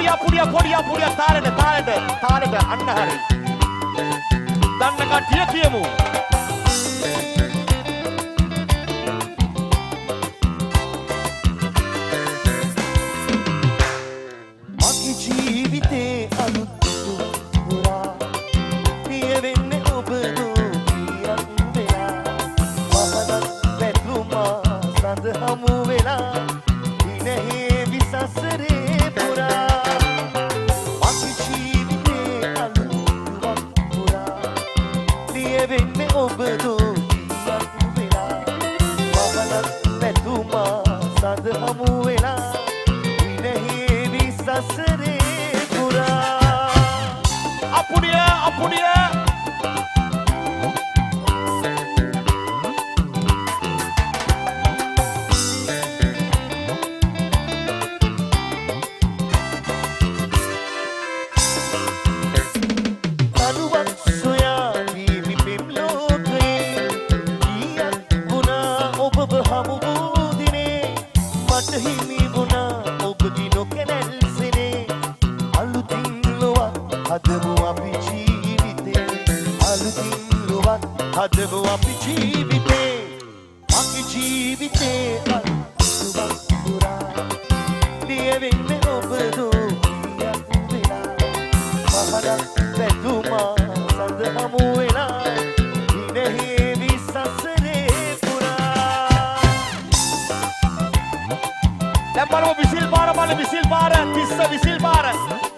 පුඩිය තාලෙට අන්න හරි. දන්න කට්ටිය කියමු. මගේ ජීවිතේ අලුත් පුරා ප්‍රිය වෙන්නේ ඔබ දෝකියක් වෙලා මහනක් පැතුමා සඳ හමු වෙලා දිනෙහි විසසරේ පුරා මගේ ජීවිතේ අලුත් පුරා ප්‍රිය වෙන්නේ ඔබ දෝකියක් වෙලා මහනක් පැතුමා සඳ හමු වෙලා සසරේ පුරා අපුඩිය තනුවක් සොයා දීවි පෙම් ලෝකේ ගියක් වුණා ඔබව හමු වූ දිනේ මට හිමි වුණා ඔබගේ නොකැනැල් හදමු අපි ජීවිතේ අලුතින් ලොවක් හදමු අපි ජීවිතේ මගේ ජීවිතේ අලුතක් පුරා ප්‍රිය වෙන්නේ ඔබ දෝකියක් වෙලා මහනක් පැතුමා සඳ හමු වෙලා දිනෙහි විසසරේ පුරා දැන් බලමු විසිල් පාර තිස්ස විසිල් පාර